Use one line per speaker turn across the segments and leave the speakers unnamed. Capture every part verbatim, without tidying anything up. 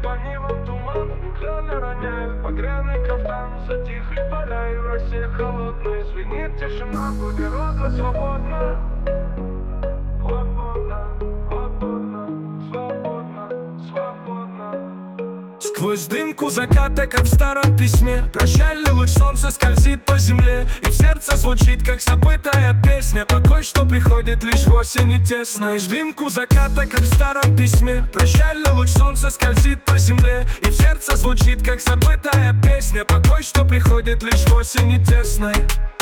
по нивам туман, краны роняет багряный кафтан. Затихли поля и в России холодной звенит тишина, природа свободна. Свободна, свободна, свободна, свободна. Сквозь дымку заката, как в старом письме, прощальный луч солнца скользит по земле, и в сердце звучит, как забытая песня. Покой, что приходит лишь в осени тесно. И в дымку заката, как в старом письме, прощальный луч солнца скользит по земле, и в сердце звучит, как забытая песня. Покой, что приходит лишь в осени тесной.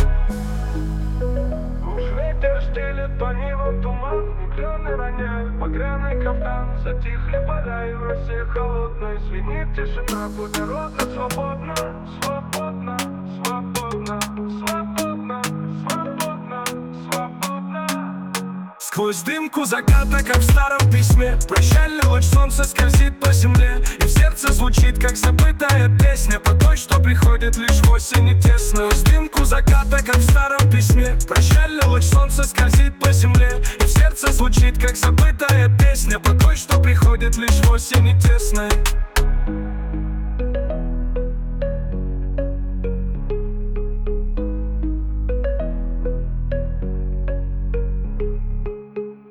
Ветер стелет по нивам туман, краны роняют багряный кафтан. Затихли поля и в России холодной звенит тишина, природа свободна. Свободна, свободна, свободна, свободна, свободна. Сквозь дымку заката, как в старом письме, прощальный луч солнца скользит по земле, и в сердце звучит, как забытая песня. Покой, что приходит лишь в осени тесно. Сквозь дымку заката, как в старом письме, прощальный луч солнца скользит по земле, и в сердце звучит, как забытая песня. Покой, что приходит лишь в осени тесной.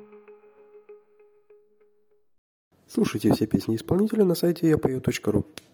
Слушайте все песни исполнителя на сайте я пою точка ру.